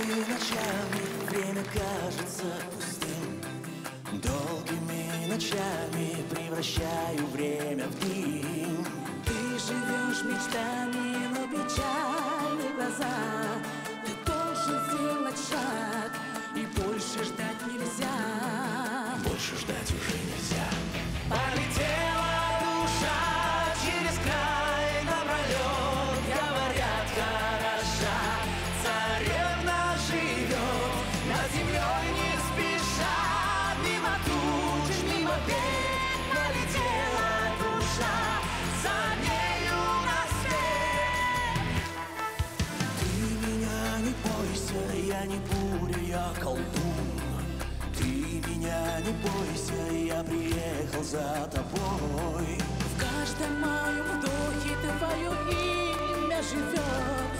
Долгими ночами время кажется пустым. Долгими ночами превращаю время в дым. Ты живешь мечтами, но печальны глаза. Ты должен сделать шаг, и больше ждать нельзя. Больше ждать уже нельзя. Полетела душа через край напролет. Говорят, хороша царевна живет над землей не спеша. Мимо туч, мимо бед полетела душа, за нею на свет. Ты меня не бойся, я не буря, я колдун. Ты меня не бойся, я приехал за тобой. В каждом моем вдохе твое имя живет.